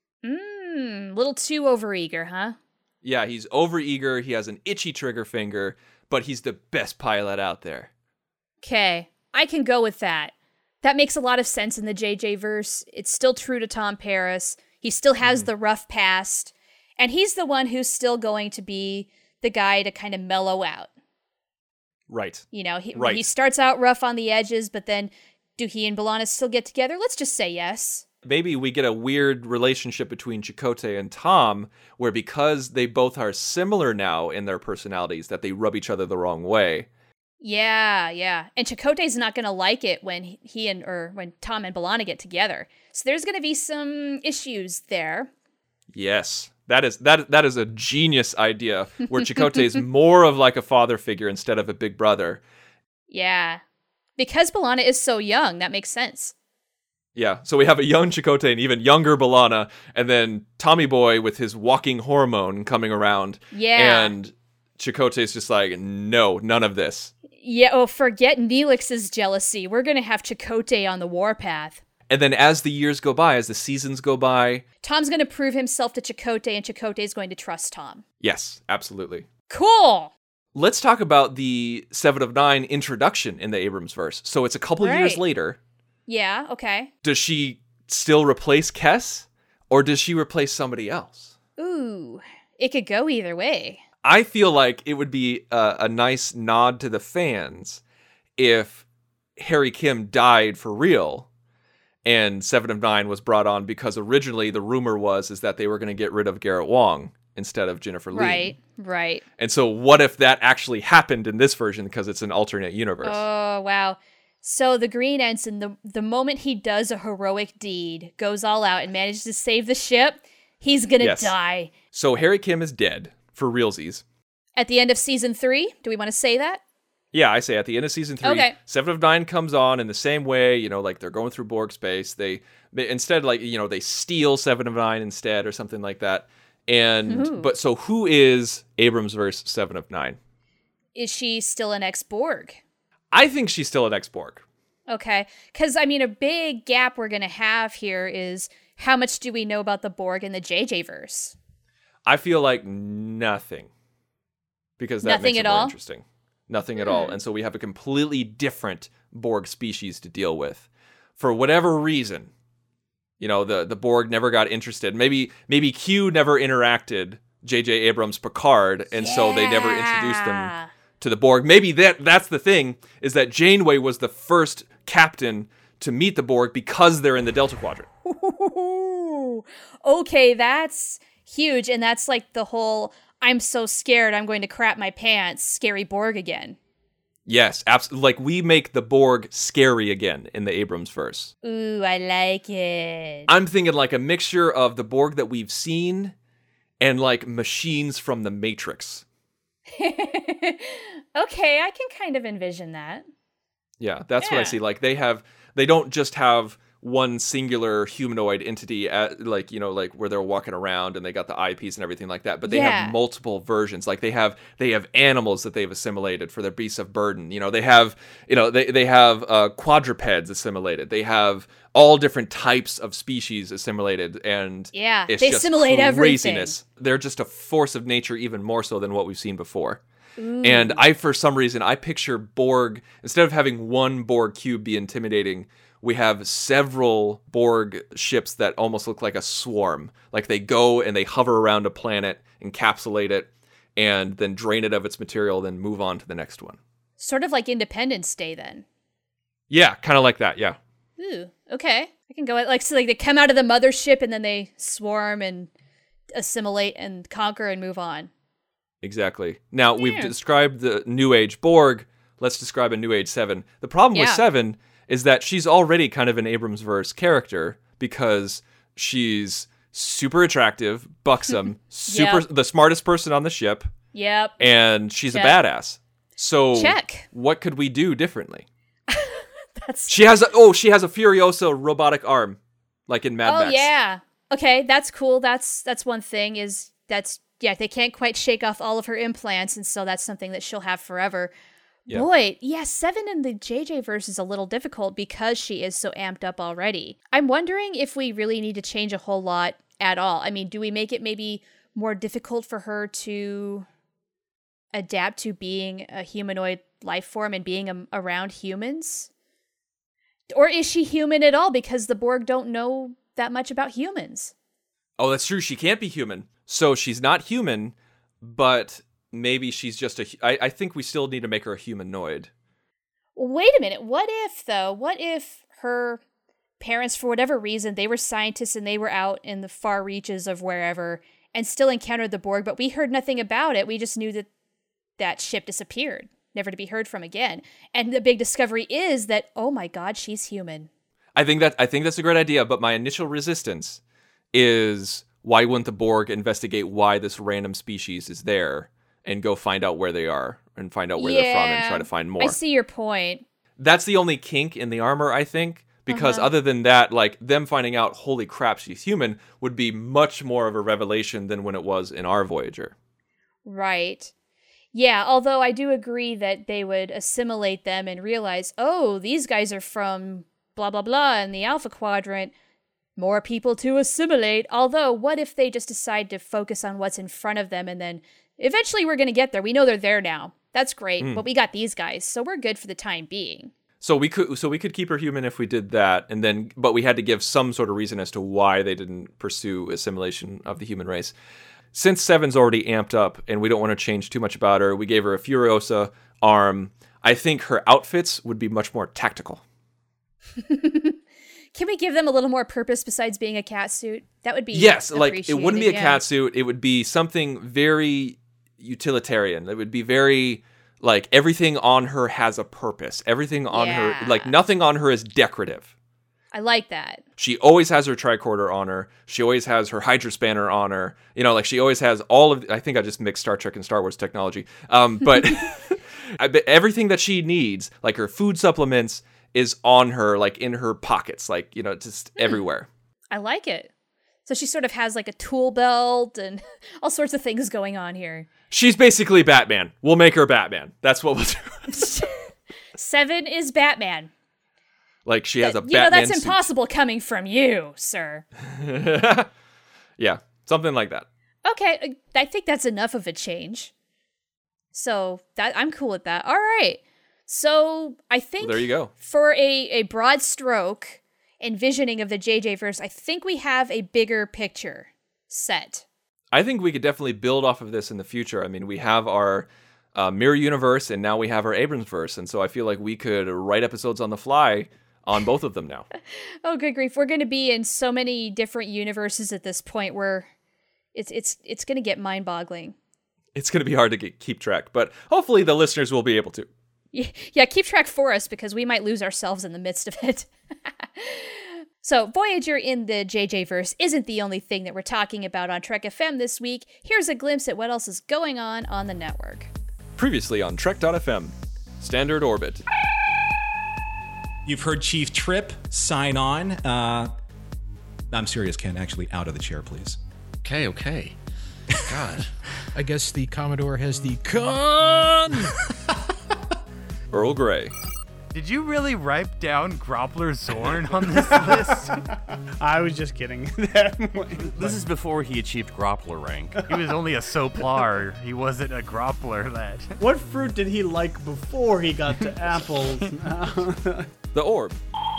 Mmm, little too overeager, huh? Yeah, he's overeager. He has an itchy trigger finger, but he's the best pilot out there. Okay, I can go with that. That makes a lot of sense in the J J verse. It's still true to Tom Paris. He still has Mm-hmm. the rough past, and he's the one who's still going to be the guy to kind of mellow out. Right. You know, he, Right. he starts out rough on the edges, but then do he and B'Elanna still get together? Let's just say yes. Maybe we get a weird relationship between Chakotay and Tom, where because they both are similar now in their personalities, that they rub each other the wrong way. Yeah, yeah. And Chakotay's not going to like it when he and or when Tom and B'Elanna get together. So there's going to be some issues there. Yes, that is that that is a genius idea, where Chakotay is more of like a father figure instead of a big brother. Yeah. Because B'Elanna is so young, that makes sense. Yeah, so we have a young Chakotay and even younger B'Elanna, and then Tommy Boy with his walking hormone coming around. Yeah. And Chakotay's just like, no, none of this. Yeah, oh, forget Neelix's jealousy. We're going to have Chakotay on the warpath. And then as the years go by, as the seasons go by, Tom's going to prove himself to Chakotay, and Chakotay's going to trust Tom. yes, absolutely. Cool! Let's talk about the Seven of Nine introduction in the Abrams verse. So it's a couple Right. years later. Yeah, okay. Does she still replace Kes, or does she replace somebody else? Ooh, it could go either way. I feel like it would be a, a nice nod to the fans if Harry Kim died for real and Seven of Nine was brought on, because originally the rumor was is that they were going to get rid of Garrett Wang instead of Jennifer Lee. Right, right. And so what if that actually happened in this version, because it's an alternate universe? Oh, wow. So the Green Ensign, the, the moment he does a heroic deed, goes all out and manages to save the ship, he's gonna Yes. die. So Harry Kim is dead, for realsies. At the end of season three? Do we want to say that? Yeah, I say at the end of season three, Okay. Seven of Nine comes on in the same way, you know, like they're going through Borg space. They, they instead, like, you know, they steal Seven of Nine instead or something like that. And, Ooh. but so who is Abrams versus Seven of Nine? Is she still an ex-Borg? I think she's still an ex-Borg. Okay. Because, I mean, a big gap we're going to have here is how much do we know about the Borg in the J J verse? I feel like nothing. Because that Nothing makes at it more all? interesting. Nothing at all. And so we have a completely different Borg species to deal with. For whatever reason, you know, the, the Borg never got interested. Maybe maybe Q never interacted J J Abrams' Picard, and yeah. so they never introduced them to the Borg. Maybe that that's the thing, is that Janeway was the first captain to meet the Borg because they're in the Delta Quadrant. Ooh. Okay, that's huge. And that's like the whole, I'm so scared I'm going to crap my pants, scary Borg again. Yes, absolutely. Like, we make the Borg scary again in the Abrams verse. Ooh, I like it. I'm thinking like a mixture of the Borg that we've seen and like machines from the Matrix. Okay, I can kind of envision that. Yeah, that's what I Yeah. see. Like, they have, they don't just have one singular humanoid entity at, like, you know, like where they're walking around and they got the eyepiece and everything like that, but they Yeah. have multiple versions. Like, they have they have animals that they've assimilated for their beasts of burden. You know, they have, you know, they they have uh, quadrupeds assimilated. They have all different types of species assimilated, and Yeah, it's they just assimilate craziness. They're just a force of nature, even more so than what we've seen before. And I, for some reason, I picture Borg, instead of having one Borg cube be intimidating, we have several Borg ships that almost look like a swarm. Like, they go and they hover around a planet, encapsulate it, and then drain it of its material, then move on to the next one. Sort of like Independence Day then. Yeah, kind of like that, yeah. Ooh, okay. I can go like so like they come out of the mothership and then they swarm and assimilate and conquer and move on. Exactly. Now, we've Yeah. described the New Age Borg. Let's describe a New Age Seven. The problem with Yeah. Seven is that she's already kind of an Abrams-verse character because she's super attractive, buxom, super Yep. the smartest person on the ship, Yep. and she's Check. a badass. So, Check. what could we do differently? That's She has a oh, she has a Furiosa robotic arm, like in Mad Oh Max. yeah. Okay, that's cool. That's that's one thing is that's yeah, they can't quite shake off all of her implants, and so that's something that she'll have forever. Yeah. Boy, yeah, Seven in the J J verse is a little difficult because she is so amped up already. I'm wondering if we really need to change a whole lot at all. I mean, do we make it maybe more difficult for her to adapt to being a humanoid life form and being um, around humans? Or is she human at all because the Borg don't know that much about humans? Oh, that's true. She can't be human. So she's not human, but maybe she's just a... I, I think we still need to make her a humanoid. Wait a minute. What if, though? What if her parents, for whatever reason, they were scientists and they were out in the far reaches of wherever and still encountered the Borg, but we heard nothing about it. We just knew that that ship disappeared, never to be heard from again. And the big discovery is that, oh my God, she's human. I think that I think that's a great idea, but my initial resistance is, why wouldn't the Borg investigate why this random species is there and go find out where they are and find out where they're from and try to find more? I see your point. That's the only kink in the armor, I think, because Uh-huh. other than that, like, them finding out, holy crap, she's human, would be much more of a revelation than when it was in our Voyager. Right. Yeah, although I do agree that they would assimilate them and realize, oh, these guys are from blah, blah, blah in the Alpha Quadrant. More people to assimilate. Although, what if they just decide to focus on what's in front of them and then eventually we're going to get there. We know they're there now. That's great, Mm. but we got these guys, so we're good for the time being. So we could so we could keep her human if we did that, and then but we had to give some sort of reason as to why they didn't pursue assimilation of the human race. Since Seven's already amped up and we don't want to change too much about her, we gave her a Furiosa arm. I think her outfits would be much more tactical. Can we give them a little more purpose besides being a cat suit? That would be Yes, like it wouldn't be a appreciated, yeah. cat suit. It would be something very utilitarian. It would be very like everything on her has a purpose. Everything on her, Yeah. like nothing on her is decorative. I like that. She always has her tricorder on her. She always has her hydrospanner on her. You know, like she always has all of, I think I just mixed Star Trek and Star Wars technology. Um, but I bet everything that she needs, like her food supplements, is on her, like in her pockets, like, you know, just everywhere. I like it. So she sort of has like a tool belt and all sorts of things going on here. She's basically Batman. We'll make her Batman. That's what we'll do. Seven is Batman. Like she has a you Batman know, that's suit. impossible coming from you, sir. Yeah, something like that. Okay, I think that's enough of a change. So that I'm cool with that. All right. So I think Well, there you go. For a, a broad stroke envisioning of the J J verse, I think we have a bigger picture set. I think we could definitely build off of this in the future. I mean, we have our uh, Mirror Universe, and now we have our Abrams verse, and so I feel like we could write episodes on the fly on both of them now. Oh, good grief. We're going to be in so many different universes at this point where it's it's it's going to get mind-boggling. It's going to be hard to get, keep track, but hopefully the listeners will be able to. Yeah, keep track for us because we might lose ourselves in the midst of it. So, Voyager in the J J verse isn't the only thing that we're talking about on Trek F M this week. Here's a glimpse at what else is going on on the network. Previously on Trek dot F M, Standard Orbit. You've heard Chief Trip sign on. Uh, I'm serious, Ken. Actually, out of the chair, please. Okay, okay. God. I guess the Commodore has the con. Earl Grey. Did you really write down Groppler Zorn on this list? I was just kidding. This is before he achieved Groppler rank. He was only a Soplar. He wasn't a Groppler. That. What fruit did he like before he got to apples? The Orb.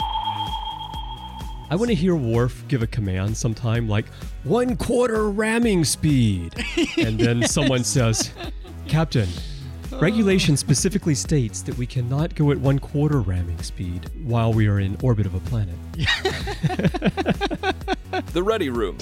I want to hear Worf give a command sometime like, one quarter ramming speed. And then someone says, Captain, regulation specifically states that we cannot go at one quarter ramming speed while we are in orbit of a planet. The Ready Room.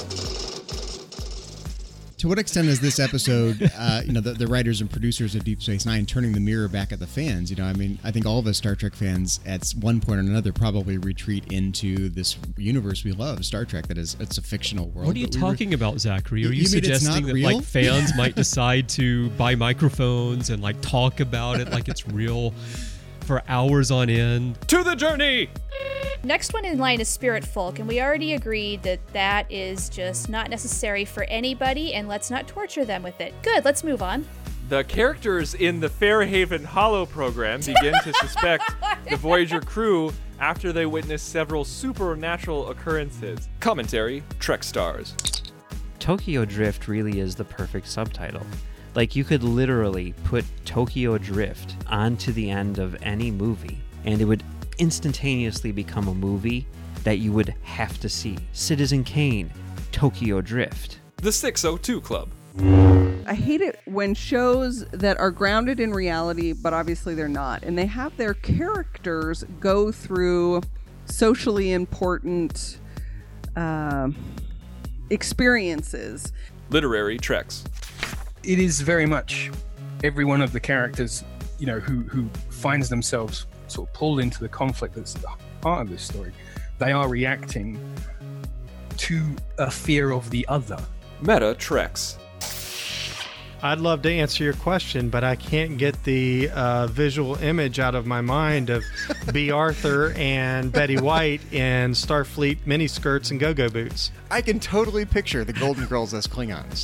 To what extent is this episode, uh, you know, the, the writers and producers of Deep Space Nine turning the mirror back at the fans? You know, I mean, I think all of us Star Trek fans at one point or another probably retreat into this universe we love, Star Trek, that is, it's a fictional world. What are you talking re- about, Zachary? Are you, you suggesting that real? like fans might decide to buy microphones and like talk about it like it's real for hours on end? To the journey! Next one in line is Spirit Folk, and we already agreed that that is just not necessary for anybody, and let's not torture them with it. Good, let's move on. The characters in the Fairhaven Hollow program begin to suspect the Voyager crew after they witness several supernatural occurrences. Commentary, Trek Stars. Tokyo Drift really is the perfect subtitle. Like, you could literally put Tokyo Drift onto the end of any movie, and it would instantaneously become a movie that you would have to see. Citizen Kane, Tokyo Drift. The six oh two Club. I hate it when shows that are grounded in reality, but obviously they're not, and they have their characters go through socially important uh, experiences. Literary Treks. It is very much every one of the characters, you know, who, who finds themselves sort of pulled into the conflict that's the heart of this story. They are reacting to a fear of the other. Meta Treks. I'd love to answer your question, but I can't get the uh, visual image out of my mind of B. Arthur and Betty White in Starfleet miniskirts and go-go boots. I can totally picture the Golden Girls as Klingons.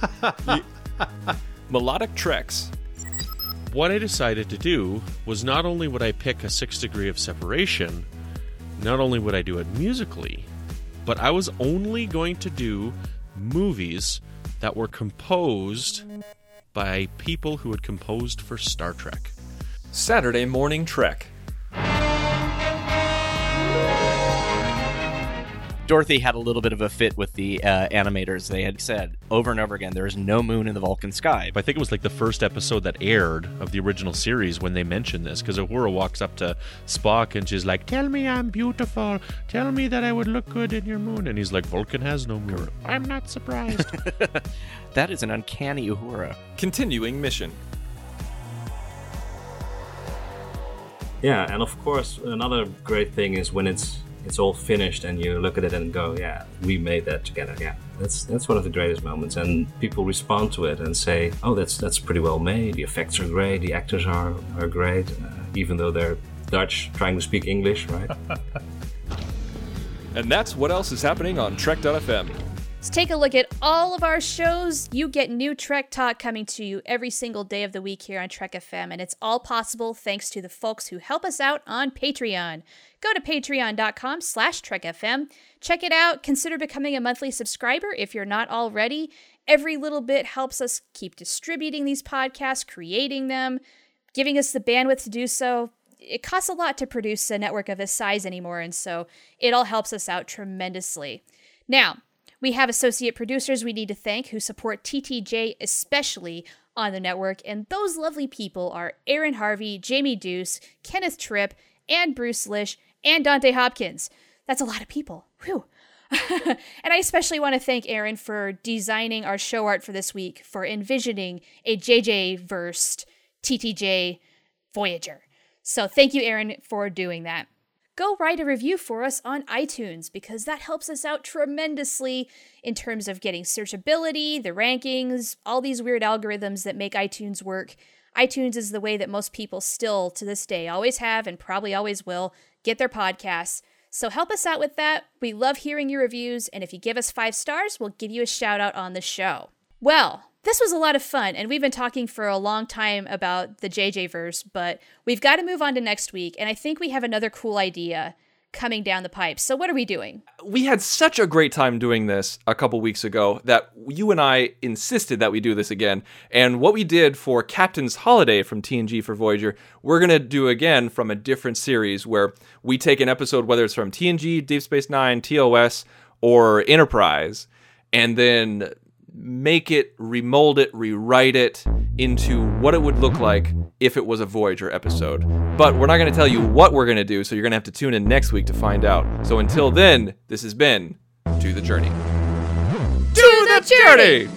Melodic Treks. What I decided to do was not only would I pick a sixth degree of separation, not only would I do it musically, but I was only going to do movies that were composed by people who had composed for Star Trek. Saturday Morning Trek. Dorothy had a little bit of a fit with the uh, animators. They had said over and over again, there is no moon in the Vulcan sky. I think it was like the first episode that aired of the original series when they mentioned this, because Uhura walks up to Spock and she's like, tell me I'm beautiful. Tell me that I would look good in your moon. And he's like, Vulcan has no moon. I'm not surprised. That is an uncanny Uhura. Continuing mission. Yeah, and of course, another great thing is when it's it's all finished and you look at it and go, yeah, we made that together. Yeah, that's that's one of the greatest moments, and people respond to it and say, oh, that's that's pretty well made. The effects are great, the actors are are great, uh, even though they're Dutch trying to speak English, right? And that's what else is happening on Trek dot f m. Let's take a look at all of our shows. You get new Trek Talk coming to you every single day of the week here on Trek F M, and it's all possible thanks to the folks who help us out on Patreon. Go to patreon.com slash trekfm. Check it out. Consider becoming a monthly subscriber if you're not already. Every little bit helps us keep distributing these podcasts, creating them, giving us the bandwidth to do so. It costs a lot to produce a network of this size anymore, and so it all helps us out tremendously. Now, we have associate producers we need to thank who support T T J especially on the network, and those lovely people are Aaron Harvey, Jamie Deuce, Kenneth Tripp, and Bruce Lish, and Dante Hopkins. That's a lot of people. Whew. And I especially want to thank Aaron for designing our show art for this week, for envisioning a J J-versed T T J Voyager. So thank you, Aaron, for doing that. Go write a review for us on iTunes, because that helps us out tremendously in terms of getting searchability, the rankings, all these weird algorithms that make iTunes work. iTunes is the way that most people still, to this day, always have and probably always will get their podcasts. So help us out with that. We love hearing your reviews, and if you give us five stars, we'll give you a shout out on the show. Well, this was a lot of fun, and we've been talking for a long time about the J J-verse, but we've got to move on to next week, and I think we have another cool idea coming down the pipe. So what are we doing? We had such a great time doing this a couple weeks ago that you and I insisted that we do this again. And what we did for Captain's Holiday from T N G for Voyager, we're going to do again from a different series where we take an episode, whether it's from T N G, Deep Space Nine, T O S, or Enterprise, and then make it, remold it, rewrite it into what it would look like if it was a Voyager episode. But we're not going to tell you what we're going to do, so you're going to have to tune in next week to find out. So until then, this has been To the Journey. To the Journey!